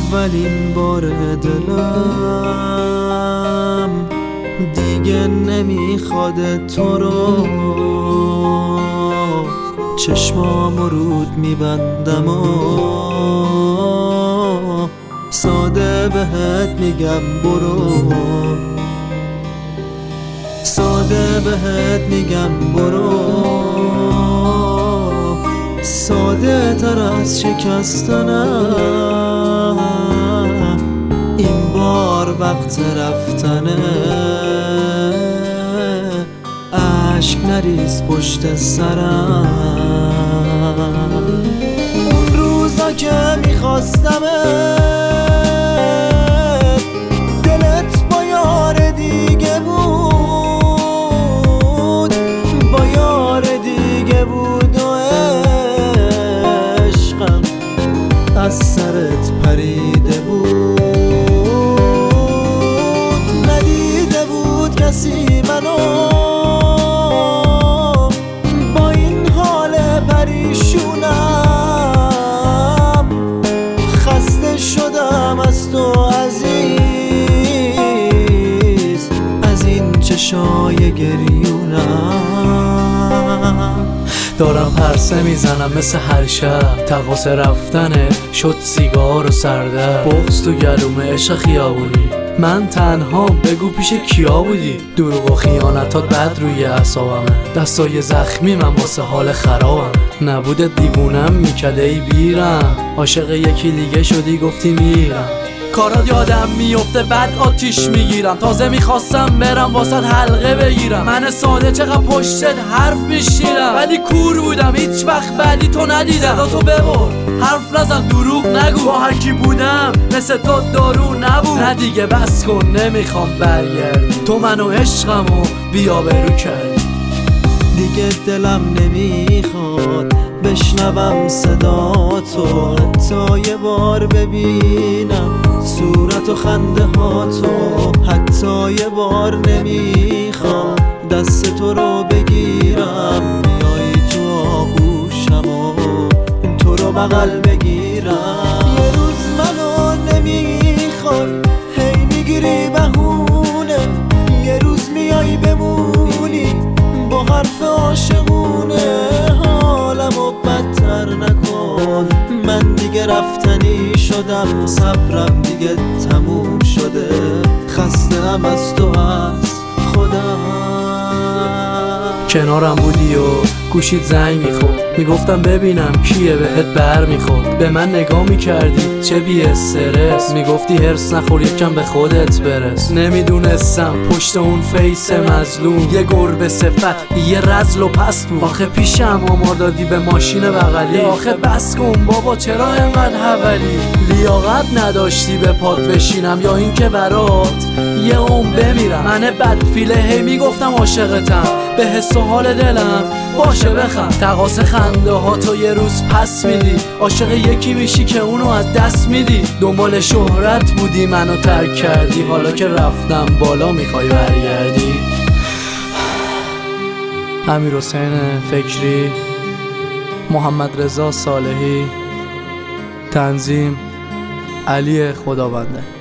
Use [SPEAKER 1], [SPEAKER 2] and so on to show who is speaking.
[SPEAKER 1] اولین بار دلم دیگه نمیخواد تو رو، چشمامو رود میبندم و ساده بهت میگم برو، ساده بهت میگم برو، ساده تر از شکستنم این بار وقت رفتنه، عشق نریز پشت سرم. اون روزا که میخواستمت دلت با یار دیگه بود، با یار دیگه بود و عشقم از سرت پریده بود، ندیده بود کسی منو با این حال پریشونم، خسته شدم از تو عزیز، از این چشای گریونم.
[SPEAKER 2] دارم پرسه میزنم مثل هر شب، تقاس رفتنه شد سیگار و سرده، بغض تو گلومه عشق خیابونی، من تنها بگو پیش کیا بودی؟ دروغ و خیانتات بد روی اعصابمه، دستای زخمی من واسه حال خرابم، نبودت دیوونم میکرده ای بیرم، عاشق یکی دیگه شدی گفتی میرم، کارات یادم میفته بعد آتیش میگیرم، تازه میخواستم برم واسه حلقه بگیرم، من ساده چقدر پشتت حرف میشیرم، ولی کور بودم هیچ وقت بعدی تو ندیدم، صدا تو ببر حرف نزن دروغ نگو، با هر کی بودم مثل تو دارو نبود، نه دیگه بس کن نمیخوام برگردی، تو منو عشقمو بیا برو کردی،
[SPEAKER 1] دیگه دلم نمیخواد بشنوم صدا تو، حتی یه بار ببینم صورت و خنده ها تو، حتی یه بار نمیخواد دست تو رو بگیرم، بیایی تو آغوشم و تو رو بغل بگیرم، یه روز منو نمیخوای هی میگیری بهونه، یه روز میای بمونی با حرف عاشقونه، حالمو بدتر نکن، من دیگه رفتنی شدم، صبرم دیگه تموم شده، خسته‌ام از تو از خودم.
[SPEAKER 2] کنارم بودی و گوشید زنگ میخورد، میگفتم ببینم کیه بهت بر میخورد، به من نگاه میکردی چه بی استرس، میگفتی هرس نخور یکم به خودت برس، نمیدونستم پشت اون فیس مظلوم یه گربه صفت یه رزل و پست بود، آخه پیشم آمار دادی به ماشین بغلی، آخه بس کن بابا چرا انقدر حولی، لیاقت نداشتی به پات بشینم یا اینکه برات یه عمر بمیرم، من بدفیله هی میگفتم عاشقتم، به حس و حال دلم باشه بخند، تقاس خنده ها تو یه روز پس میدی، عاشق یکی میشی که اونو از دست میدی، دنبال شهرت بودی منو ترک کردی، حالا که رفتم بالا میخوای برگردی. امیرحسین فکری، محمد رضا صالحی، تنظیم علی خدابنده.